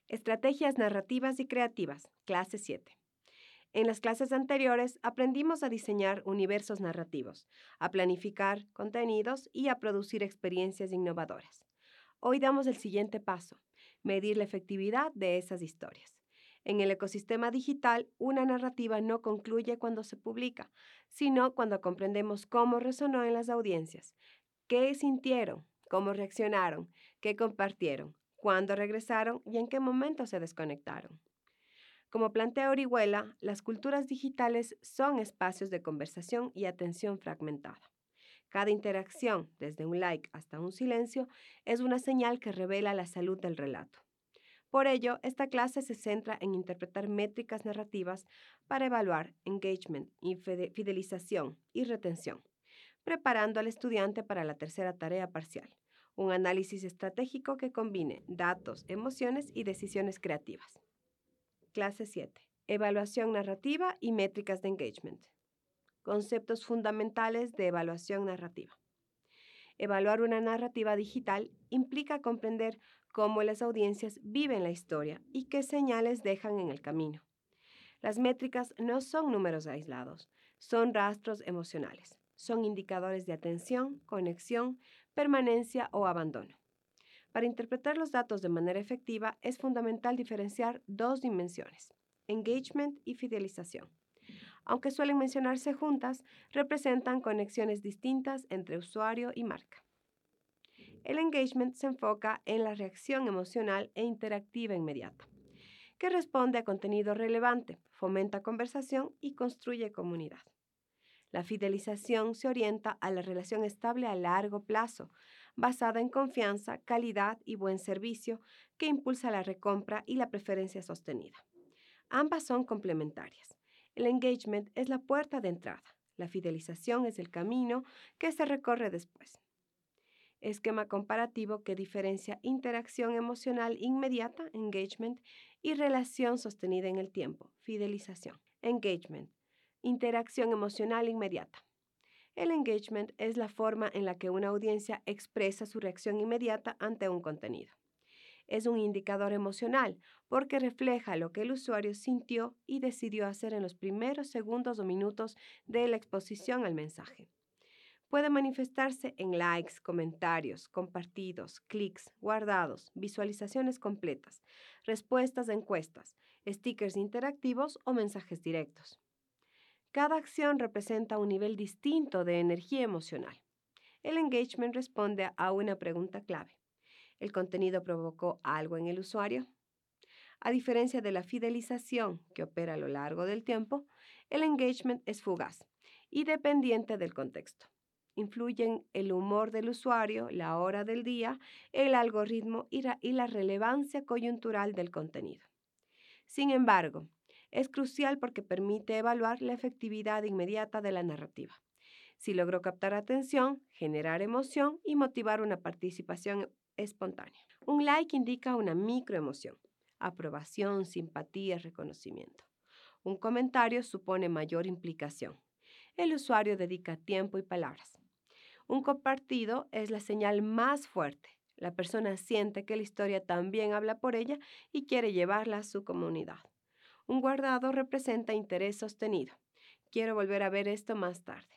Estrategias narrativas y creativas, clase 7. En las clases anteriores aprendimos a diseñar universos narrativos, a planificar contenidos y a producir experiencias innovadoras. Hoy damos el siguiente paso, medir la efectividad de esas historias. En el ecosistema digital, una narrativa no concluye cuando se publica, sino cuando comprendemos cómo resonó en las audiencias, qué sintieron, cómo reaccionaron, qué compartieron, cuándo regresaron y en qué momento se desconectaron. Como plantea Orihuela, las culturas digitales son espacios de conversación y atención fragmentada. Cada interacción, desde un like hasta un silencio, es una señal que revela la salud del relato. Por ello, esta clase se centra en interpretar métricas narrativas para evaluar engagement, fidelización y retención, preparando al estudiante para la tercera tarea parcial, un análisis estratégico que combine datos, emociones y decisiones creativas. Clase 7. Evaluación narrativa y métricas de engagement. Conceptos fundamentales de evaluación narrativa. Evaluar una narrativa digital implica comprender cómo las audiencias viven la historia y qué señales dejan en el camino. Las métricas no son números aislados, son rastros emocionales, son indicadores de atención, conexión, permanencia o abandono. Para interpretar los datos de manera efectiva es fundamental diferenciar dos dimensiones, engagement y fidelización. Aunque suelen mencionarse juntas, representan conexiones distintas entre usuario y marca. El engagement se enfoca en la reacción emocional e interactiva inmediata, que responde a contenido relevante, fomenta conversación y construye comunidad. La fidelización se orienta a la relación estable a largo plazo, basada en confianza, calidad y buen servicio, que impulsa la recompra y la preferencia sostenida. Ambas son complementarias. El engagement es la puerta de entrada, la fidelización es el camino que se recorre después. Esquema comparativo que diferencia interacción emocional inmediata, engagement, y relación sostenida en el tiempo, fidelización. Engagement, interacción emocional inmediata. El engagement es la forma en la que una audiencia expresa su reacción inmediata ante un contenido. Es un indicador emocional porque refleja lo que el usuario sintió y decidió hacer en los primeros segundos o minutos de la exposición al mensaje. Puede manifestarse en likes, comentarios, compartidos, clics, guardados, visualizaciones completas, respuestas a encuestas, stickers interactivos o mensajes directos. Cada acción representa un nivel distinto de energía emocional. El engagement responde a una pregunta clave. ¿El contenido provocó algo en el usuario? A diferencia de la fidelización, que opera a lo largo del tiempo, el engagement es fugaz y dependiente del contexto. Influyen el humor del usuario, la hora del día, el algoritmo y la relevancia coyuntural del contenido. Sin embargo, es crucial porque permite evaluar la efectividad inmediata de la narrativa. Si logró captar atención, generar emoción y motivar una participación espontánea. Un like indica una microemoción, aprobación, simpatía, reconocimiento. Un comentario supone mayor implicación. El usuario dedica tiempo y palabras. Un compartido es la señal más fuerte. La persona siente que la historia también habla por ella y quiere llevarla a su comunidad. Un guardado representa interés sostenido. Quiero volver a ver esto más tarde.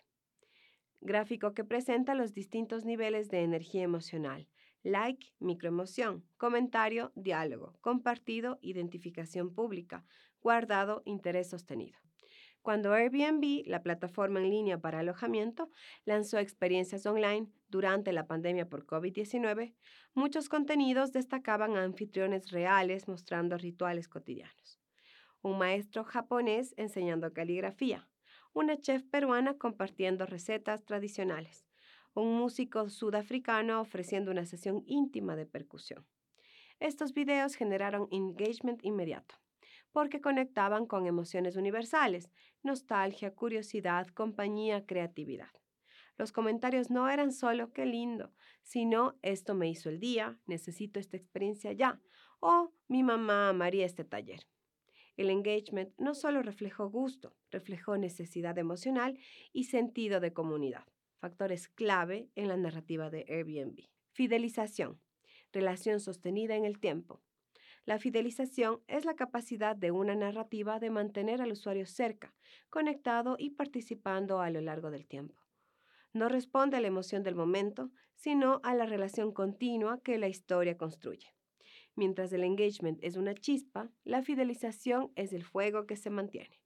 Gráfico que presenta los distintos niveles de energía emocional. Like, microemoción. Comentario, diálogo. Compartido, identificación pública. Guardado, interés sostenido. Cuando Airbnb, la plataforma en línea para alojamiento, lanzó experiencias online durante la pandemia por COVID-19, muchos contenidos destacaban a anfitriones reales mostrando rituales cotidianos. Un maestro japonés enseñando caligrafía, una chef peruana compartiendo recetas tradicionales, un músico sudafricano ofreciendo una sesión íntima de percusión. Estos videos generaron engagement inmediato, porque conectaban con emociones universales, nostalgia, curiosidad, compañía, creatividad. Los comentarios no eran solo qué lindo, sino esto me hizo el día, necesito esta experiencia ya, o mi mamá amaría este taller. El engagement no solo reflejó gusto, reflejó necesidad emocional y sentido de comunidad, factores clave en la narrativa de Airbnb. Fidelización, relación sostenida en el tiempo. La fidelización es la capacidad de una narrativa de mantener al usuario cerca, conectado y participando a lo largo del tiempo. No responde a la emoción del momento, sino a la relación continua que la historia construye. Mientras el engagement es una chispa, la fidelización es el fuego que se mantiene.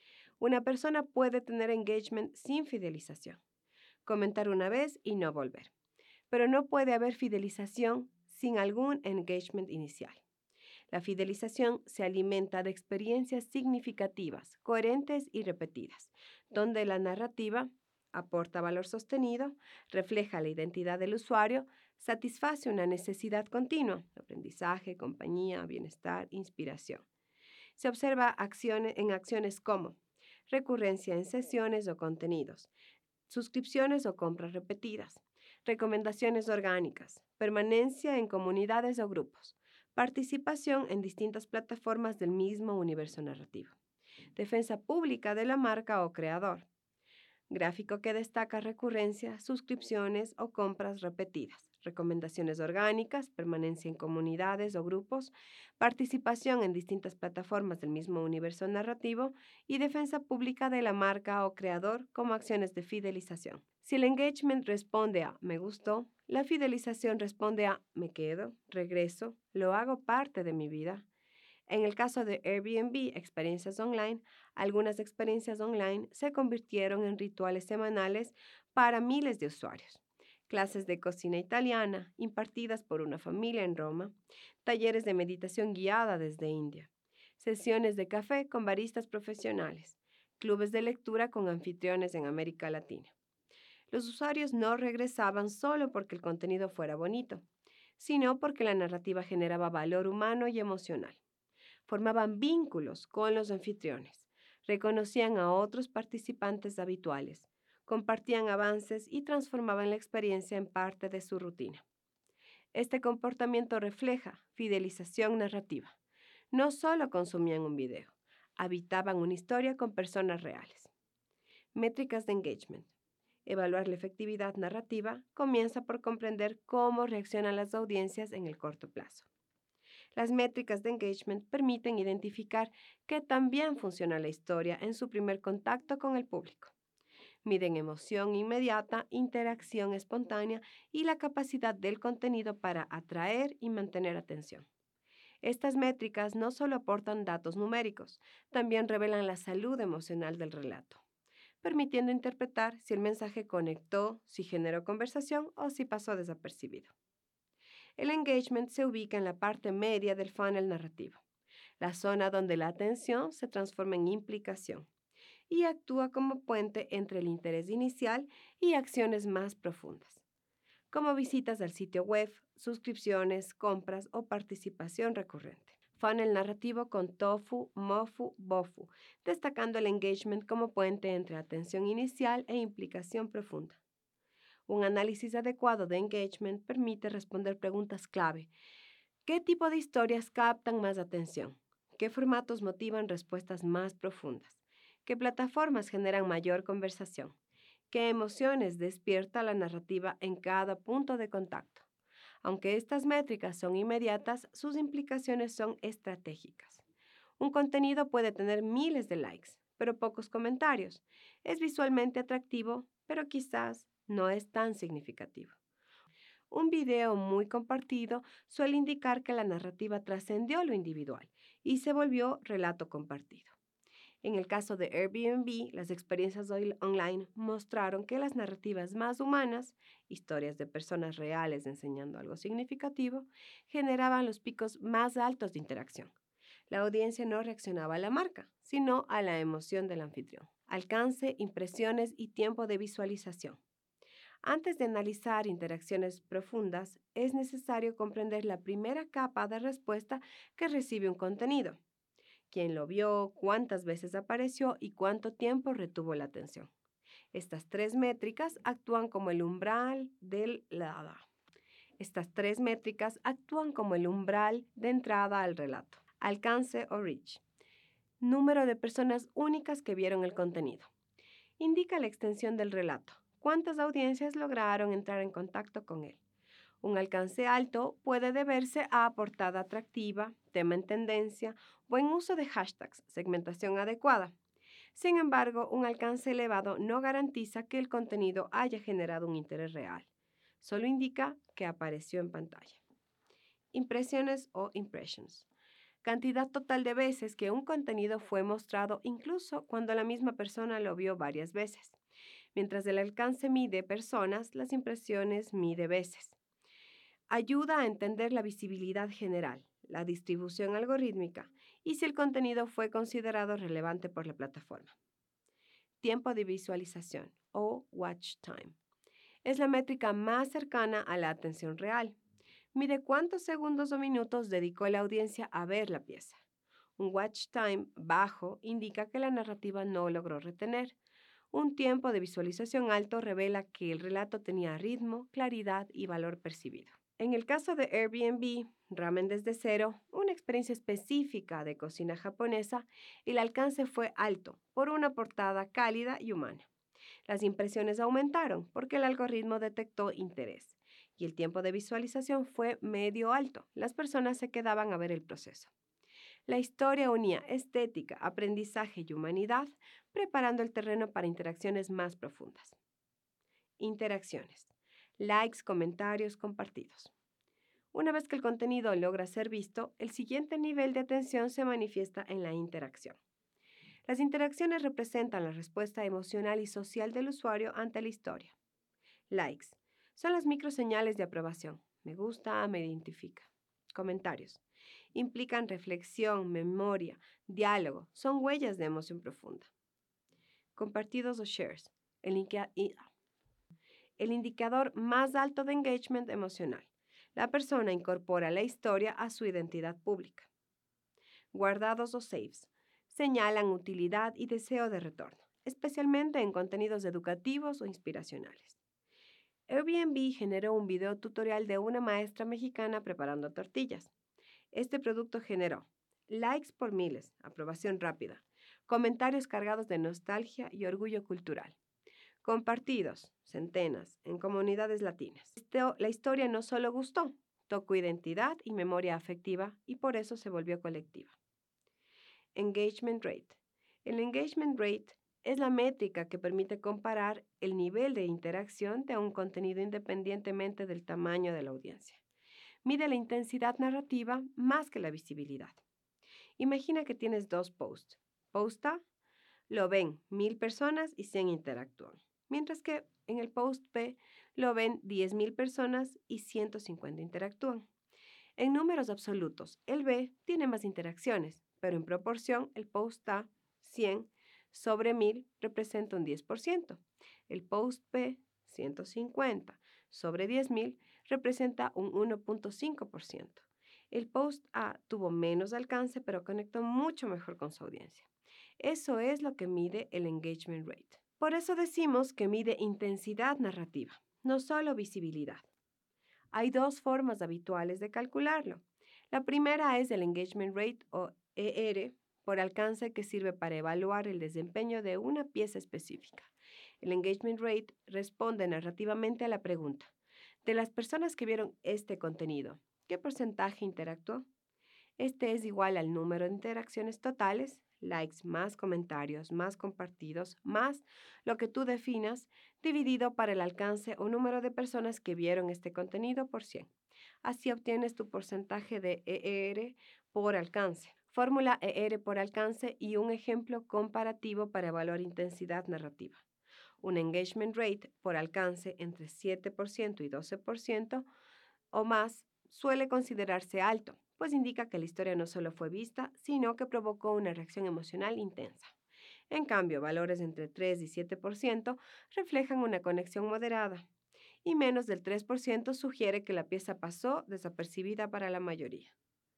Una persona puede tener engagement sin fidelización, comentar una vez y no volver, pero no puede haber fidelización sin algún engagement inicial. La fidelización se alimenta de experiencias significativas, coherentes y repetidas, donde la narrativa aporta valor sostenido, refleja la identidad del usuario, satisface una necesidad continua, aprendizaje, compañía, bienestar, inspiración. Se observa en acciones como recurrencia en sesiones o contenidos, suscripciones o compras repetidas, recomendaciones orgánicas, permanencia en comunidades o grupos, participación en distintas plataformas del mismo universo narrativo, defensa pública de la marca o creador, gráfico que destaca recurrencia, suscripciones o compras repetidas, recomendaciones orgánicas, permanencia en comunidades o grupos, participación en distintas plataformas del mismo universo narrativo y defensa pública de la marca o creador como acciones de fidelización. Si el engagement responde a me gustó, la fidelización responde a me quedo, regreso, lo hago parte de mi vida. En el caso de Airbnb Experiencias Online, algunas experiencias online se convirtieron en rituales semanales para miles de usuarios. Clases de cocina italiana impartidas por una familia en Roma, talleres de meditación guiada desde India, sesiones de café con baristas profesionales, clubes de lectura con anfitriones en América Latina. Los usuarios no regresaban solo porque el contenido fuera bonito, sino porque la narrativa generaba valor humano y emocional. Formaban vínculos con los anfitriones, reconocían a otros participantes habituales, compartían avances y transformaban la experiencia en parte de su rutina. Este comportamiento refleja fidelización narrativa. No solo consumían un video, habitaban una historia con personas reales. Métricas de engagement. Evaluar la efectividad narrativa comienza por comprender cómo reaccionan las audiencias en el corto plazo. Las métricas de engagement permiten identificar qué tan bien funciona la historia en su primer contacto con el público. Miden emoción inmediata, interacción espontánea y la capacidad del contenido para atraer y mantener atención. Estas métricas no solo aportan datos numéricos, también revelan la salud emocional del relato, permitiendo interpretar si el mensaje conectó, si generó conversación o si pasó desapercibido. El engagement se ubica en la parte media del funnel narrativo, la zona donde la atención se transforma en implicación y actúa como puente entre el interés inicial y acciones más profundas, como visitas al sitio web, suscripciones, compras o participación recurrente. Funnel narrativo con TOFU, MOFU, BOFU, destacando el engagement como puente entre atención inicial e implicación profunda. Un análisis adecuado de engagement permite responder preguntas clave. ¿Qué tipo de historias captan más atención? ¿Qué formatos motivan respuestas más profundas? ¿Qué plataformas generan mayor conversación? ¿Qué emociones despierta la narrativa en cada punto de contacto? Aunque estas métricas son inmediatas, sus implicaciones son estratégicas. Un contenido puede tener miles de likes, pero pocos comentarios. Es visualmente atractivo, pero quizás no es tan significativo. Un video muy compartido suele indicar que la narrativa trascendió lo individual y se volvió relato compartido. En el caso de Airbnb, las experiencias online mostraron que las narrativas más humanas, historias de personas reales enseñando algo significativo, generaban los picos más altos de interacción. La audiencia no reaccionaba a la marca, sino a la emoción del anfitrión. Alcance, impresiones y tiempo de visualización. Antes de analizar interacciones profundas, es necesario comprender la primera capa de respuesta que recibe un contenido. Quién lo vio, cuántas veces apareció y cuánto tiempo retuvo la atención. Estas tres métricas actúan como el umbral de entrada al relato. Alcance o reach. Número de personas únicas que vieron el contenido. Indica la extensión del relato. ¿Cuántas audiencias lograron entrar en contacto con él? Un alcance alto puede deberse a portada atractiva, tema en tendencia, buen uso de hashtags, segmentación adecuada. Sin embargo, un alcance elevado no garantiza que el contenido haya generado un interés real. Solo indica que apareció en pantalla. Impresiones o impressions. Cantidad total de veces que un contenido fue mostrado incluso cuando la misma persona lo vio varias veces. Mientras el alcance mide personas, las impresiones mide veces. Ayuda a entender la visibilidad general, la distribución algorítmica y si el contenido fue considerado relevante por la plataforma. Tiempo de visualización o watch time. Es la métrica más cercana a la atención real. Mide cuántos segundos o minutos dedicó la audiencia a ver la pieza. Un watch time bajo indica que la narrativa no logró retener. Un tiempo de visualización alto revela que el relato tenía ritmo, claridad y valor percibido. En el caso de Airbnb, Ramen desde cero, una experiencia específica de cocina japonesa, el alcance fue alto por una portada cálida y humana. Las impresiones aumentaron porque el algoritmo detectó interés y el tiempo de visualización fue medio alto. Las personas se quedaban a ver el proceso. La historia unía estética, aprendizaje y humanidad, preparando el terreno para interacciones más profundas. Interacciones. Likes, comentarios, compartidos. Una vez que el contenido logra ser visto, el siguiente nivel de atención se manifiesta en la interacción. Las interacciones representan la respuesta emocional y social del usuario ante la historia. Likes. Son las microseñales de aprobación. Me gusta, me identifica. Comentarios. Implican reflexión, memoria, diálogo. Son huellas de emoción profunda. Compartidos o shares. El indicador más alto de engagement emocional. La persona incorpora la historia a su identidad pública. Guardados o saves. Señalan utilidad y deseo de retorno, especialmente en contenidos educativos o inspiracionales. Airbnb generó un video tutorial de una maestra mexicana preparando tortillas. Este producto generó likes por miles, aprobación rápida, comentarios cargados de nostalgia y orgullo cultural, compartidos, centenas, en comunidades latinas. La historia no solo gustó, tocó identidad y memoria afectiva y por eso se volvió colectiva. Engagement rate. El engagement rate es la métrica que permite comparar el nivel de interacción de un contenido independientemente del tamaño de la audiencia. Mide la intensidad narrativa más que la visibilidad. Imagina que tienes dos posts. Post A, lo ven 1000 personas y 100 interactúan. Mientras que en el post B, lo ven 10.000 personas y 150 interactúan. En números absolutos, el B tiene más interacciones, pero en proporción, el post A, 100 sobre 1000, representa un 10%. El post B, 150 sobre 10.000, representa un 1.5%. El post A tuvo menos alcance, pero conectó mucho mejor con su audiencia. Eso es lo que mide el engagement rate. Por eso decimos que mide intensidad narrativa, no solo visibilidad. Hay dos formas habituales de calcularlo. La primera es el engagement rate o ER por alcance que sirve para evaluar el desempeño de una pieza específica. El engagement rate responde narrativamente a la pregunta: de las personas que vieron este contenido, ¿qué porcentaje interactuó? Este es igual al número de interacciones totales, likes más comentarios más compartidos, más lo que tú definas, dividido para el alcance o número de personas que vieron este contenido por 100. Así obtienes tu porcentaje de ER por alcance. Fórmula ER por alcance y un ejemplo comparativo para evaluar intensidad narrativa. Un engagement rate por alcance entre 7% y 12% o más suele considerarse alto, pues indica que la historia no solo fue vista, sino que provocó una reacción emocional intensa. En cambio, valores entre 3 y 7% reflejan una conexión moderada, y menos del 3% sugiere que la pieza pasó desapercibida para la mayoría.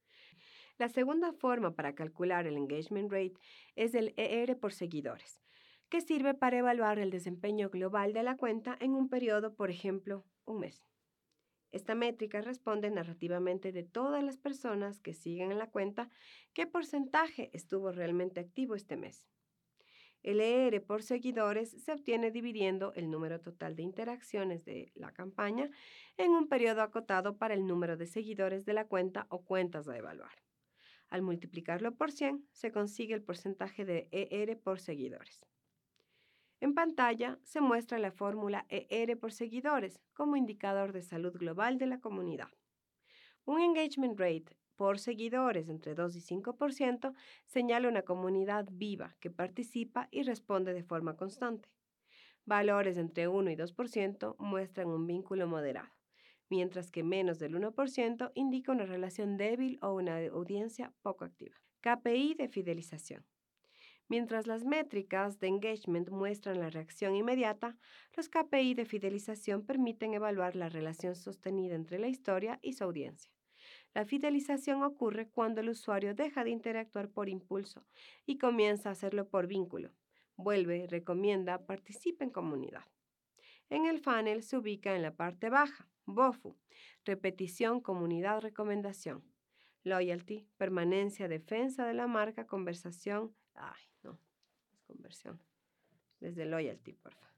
La segunda forma para calcular el engagement rate es el ER por seguidores, que sirve para evaluar el desempeño global de la cuenta en un periodo, por ejemplo, un mes. Esta métrica responde narrativamente de todas las personas que siguen en la cuenta qué porcentaje estuvo realmente activo este mes. El ER por seguidores se obtiene dividiendo el número total de interacciones de la campaña en un periodo acotado para el número de seguidores de la cuenta o cuentas a evaluar. Al multiplicarlo por 100, se consigue el porcentaje de ER por seguidores. En pantalla se muestra la fórmula ER por seguidores como indicador de salud global de la comunidad. Un engagement rate por seguidores entre 2 y 5% señala una comunidad viva que participa y responde de forma constante. Valores entre 1 y 2% muestran un vínculo moderado, mientras que menos del 1% indica una relación débil o una audiencia poco activa. KPI de fidelización. Mientras las métricas de engagement muestran la reacción inmediata, los KPI de fidelización permiten evaluar la relación sostenida entre la historia y su audiencia. La fidelización ocurre cuando el usuario deja de interactuar por impulso y comienza a hacerlo por vínculo. Vuelve, recomienda, participa en comunidad. En el funnel se ubica en la parte baja, BOFU, repetición, comunidad, recomendación. Loyalty, permanencia, defensa de la marca, conversión. Es conversión. Desde loyalty, por favor.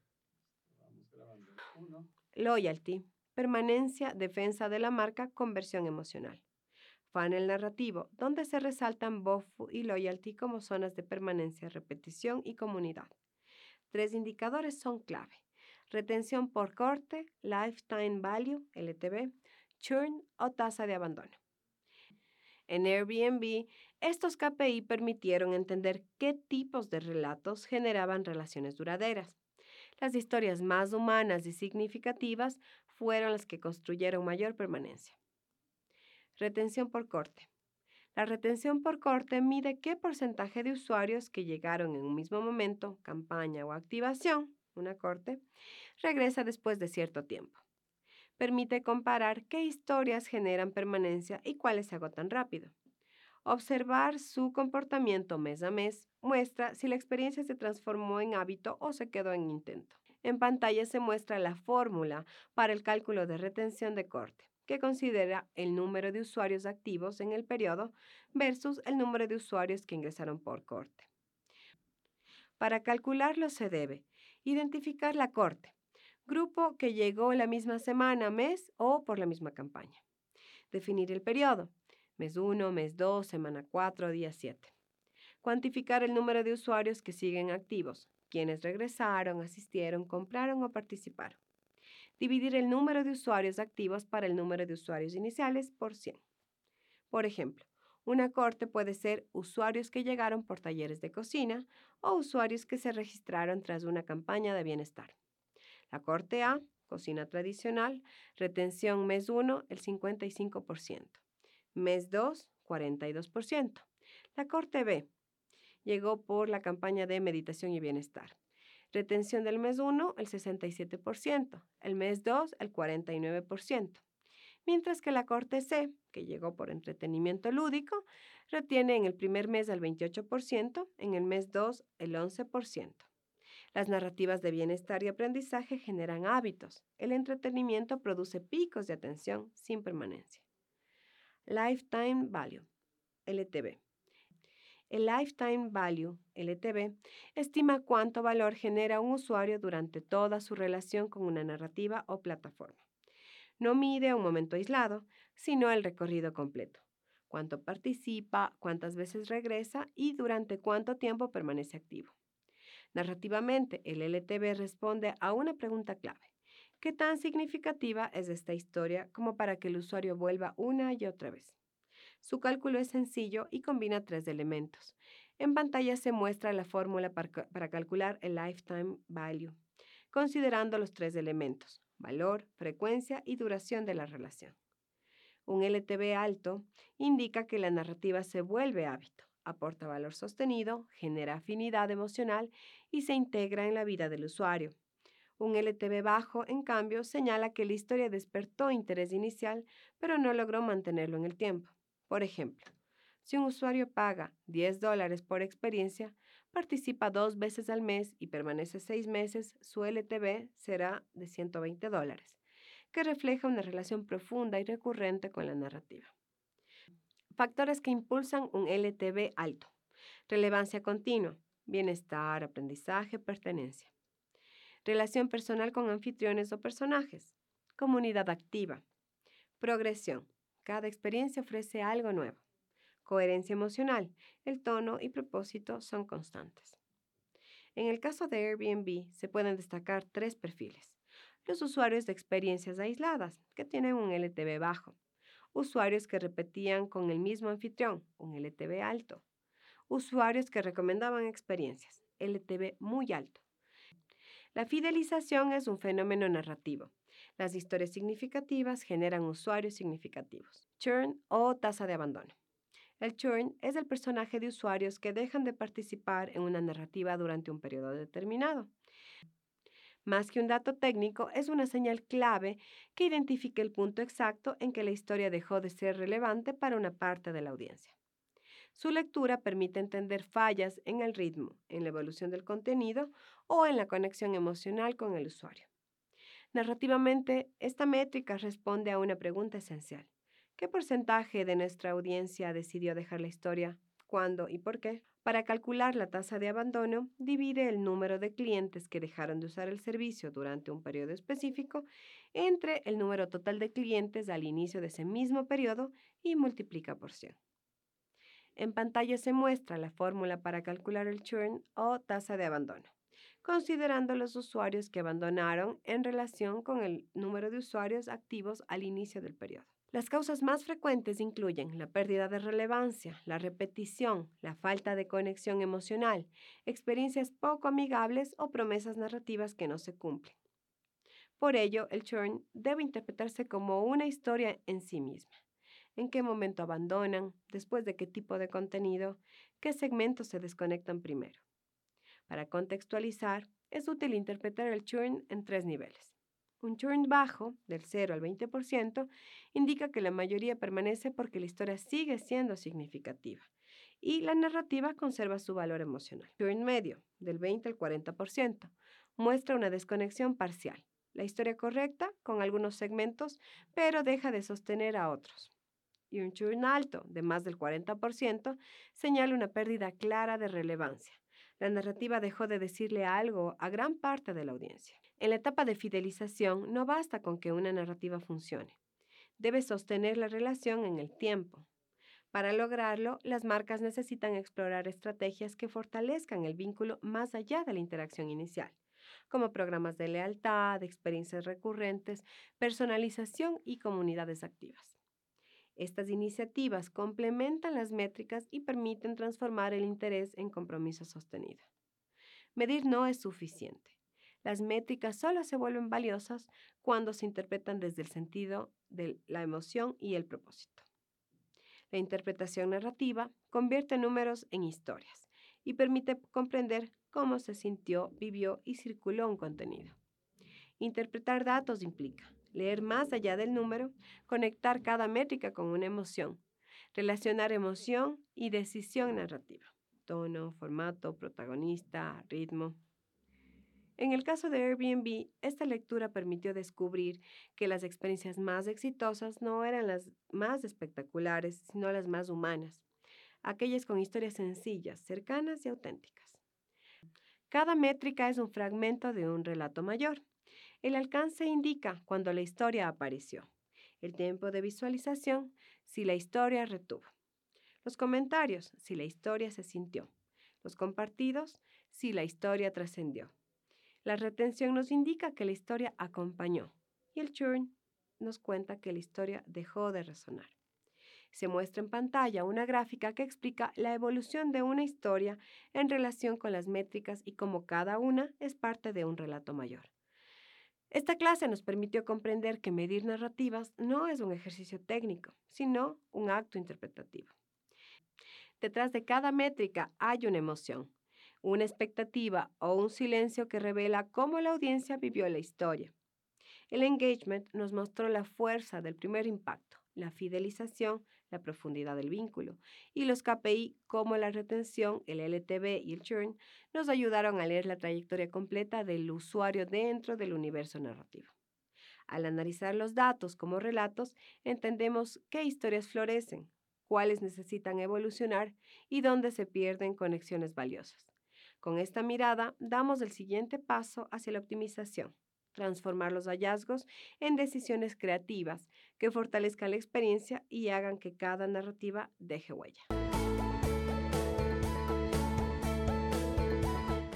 Loyalty, permanencia, defensa de la marca, conversión emocional. Funnel narrativo, donde se resaltan BOFU y loyalty como zonas de permanencia, repetición y comunidad. 3 indicadores son clave: retención por corte, lifetime value, LTV, churn o tasa de abandono. En Airbnb, estos KPI permitieron entender qué tipos de relatos generaban relaciones duraderas. Las historias más humanas y significativas fueron las que construyeron mayor permanencia. Retención por corte. La retención por corte mide qué porcentaje de usuarios que llegaron en un mismo momento, campaña o activación, una corte, regresa después de cierto tiempo. Permite comparar qué historias generan permanencia y cuáles se agotan rápido. Observar su comportamiento mes a mes muestra si la experiencia se transformó en hábito o se quedó en intento. En pantalla se muestra la fórmula para el cálculo de retención de corte, que considera el número de usuarios activos en el periodo versus el número de usuarios que ingresaron por corte. Para calcularlo se debe identificar la corte, grupo que llegó la misma semana, mes o por la misma campaña. Definir el periodo, mes 1, mes 2, semana 4, día 7. Cuantificar el número de usuarios que siguen activos, quienes regresaron, asistieron, compraron o participaron. Dividir el número de usuarios activos para el número de usuarios iniciales por 100. Por ejemplo, una corte puede ser usuarios que llegaron por talleres de cocina o usuarios que se registraron tras una campaña de bienestar. La corte A, cocina tradicional, retención mes 1, el 55%. Mes 2, 42%. La corte B, llegó por la campaña de meditación y bienestar. Retención del mes 1, el 67%. El mes 2, el 49%. Mientras que la corte C, que llegó por entretenimiento lúdico, retiene en el primer mes el 28%, en el mes 2 el 11%. Las narrativas de bienestar y aprendizaje generan hábitos. El entretenimiento produce picos de atención sin permanencia. Lifetime Value, LTV. El Lifetime Value, LTV, estima cuánto valor genera un usuario durante toda su relación con una narrativa o plataforma. No mide un momento aislado, sino el recorrido completo. Cuánto participa, cuántas veces regresa y durante cuánto tiempo permanece activo. Narrativamente, el LTV responde a una pregunta clave. ¿Qué tan significativa es esta historia como para que el usuario vuelva una y otra vez? Su cálculo es sencillo y combina 3 elementos. En pantalla se muestra la fórmula para calcular el Lifetime Value, considerando los 3 elementos: valor, frecuencia y duración de la relación. Un LTV alto indica que la narrativa se vuelve hábito, aporta valor sostenido, genera afinidad emocional y se integra en la vida del usuario. Un LTV bajo, en cambio, señala que la historia despertó interés inicial, pero no logró mantenerlo en el tiempo. Por ejemplo, si un usuario paga $10 por experiencia, participa 2 veces al mes y permanece 6 meses, su LTV será de $120, que refleja una relación profunda y recurrente con la narrativa. Factores que impulsan un LTV alto. Relevancia continua. bienestar, aprendizaje, pertenencia. Relación personal con anfitriones o personajes. Comunidad activa. Progresión. Cada experiencia ofrece algo nuevo. Coherencia emocional. El tono y propósito son constantes. En el caso de Airbnb se pueden destacar 3 perfiles. Los usuarios de experiencias aisladas, que tienen un LTV bajo. Usuarios que repetían con el mismo anfitrión, un LTV alto. Usuarios que recomendaban experiencias, LTV muy alto. La fidelización es un fenómeno narrativo. Las historias significativas generan usuarios significativos. Churn o tasa de abandono. El churn es el personaje de usuarios que dejan de participar en una narrativa durante un periodo determinado. Más que un dato técnico, es una señal clave que identifica el punto exacto en que la historia dejó de ser relevante para una parte de la audiencia. Su lectura permite entender fallas en el ritmo, en la evolución del contenido o en la conexión emocional con el usuario. Narrativamente, esta métrica responde a una pregunta esencial. ¿Qué porcentaje de nuestra audiencia decidió dejar la historia? ¿Cuándo y por qué? Para calcular la tasa de abandono, divide el número de clientes que dejaron de usar el servicio durante un periodo específico entre el número total de clientes al inicio de ese mismo periodo y multiplica por 100. En pantalla se muestra la fórmula para calcular el churn o tasa de abandono, considerando los usuarios que abandonaron en relación con el número de usuarios activos al inicio del periodo. Las causas más frecuentes incluyen la pérdida de relevancia, la repetición, la falta de conexión emocional, experiencias poco amigables o promesas narrativas que no se cumplen. Por ello, el churn debe interpretarse como una historia en sí misma. ¿En qué momento abandonan? ¿Después de qué tipo de contenido? ¿Qué segmentos se desconectan primero? Para contextualizar, es útil interpretar el churn en 3 niveles. Un churn bajo, del 0 al 20%, indica que la mayoría permanece porque la historia sigue siendo significativa y la narrativa conserva su valor emocional. Churn medio, del 20 al 40%, muestra una desconexión parcial. La historia correcta con algunos segmentos, pero deja de sostener a otros. Y un churn alto, de más del 40%, señala una pérdida clara de relevancia. La narrativa dejó de decirle algo a gran parte de la audiencia. En la etapa de fidelización no basta con que una narrativa funcione. Debe sostener la relación en el tiempo. Para lograrlo, las marcas necesitan explorar estrategias que fortalezcan el vínculo más allá de la interacción inicial, como programas de lealtad, experiencias recurrentes, personalización y comunidades activas. Estas iniciativas complementan las métricas y permiten transformar el interés en compromiso sostenido. Medir no es suficiente. Las métricas solo se vuelven valiosas cuando se interpretan desde el sentido de la emoción y el propósito. La interpretación narrativa convierte números en historias y permite comprender cómo se sintió, vivió y circuló un contenido. Interpretar datos implica leer más allá del número, conectar cada métrica con una emoción, relacionar emoción y decisión narrativa, tono, formato, protagonista, ritmo. En el caso de Airbnb, esta lectura permitió descubrir que las experiencias más exitosas no eran las más espectaculares, sino las más humanas, aquellas con historias sencillas, cercanas y auténticas. Cada métrica es un fragmento de un relato mayor. El alcance indica cuando la historia apareció. El tiempo de visualización, si la historia retuvo. Los comentarios, si la historia se sintió. Los compartidos, si la historia trascendió. La retención nos indica que la historia acompañó. Y el churn nos cuenta que la historia dejó de resonar. Se muestra en pantalla una gráfica que explica la evolución de una historia en relación con las métricas y cómo cada una es parte de un relato mayor. Esta clase nos permitió comprender que medir narrativas no es un ejercicio técnico, sino un acto interpretativo. Detrás de cada métrica hay una emoción, una expectativa o un silencio que revela cómo la audiencia vivió la historia. El engagement nos mostró la fuerza del primer impacto, la fidelización, la profundidad del vínculo, y los KPI como la retención, el LTV y el churn nos ayudaron a leer la trayectoria completa del usuario dentro del universo narrativo. Al analizar los datos como relatos, entendemos qué historias florecen, cuáles necesitan evolucionar y dónde se pierden conexiones valiosas. Con esta mirada, damos el siguiente paso hacia la optimización: transformar los hallazgos en decisiones creativas que fortalezcan la experiencia y hagan que cada narrativa deje huella.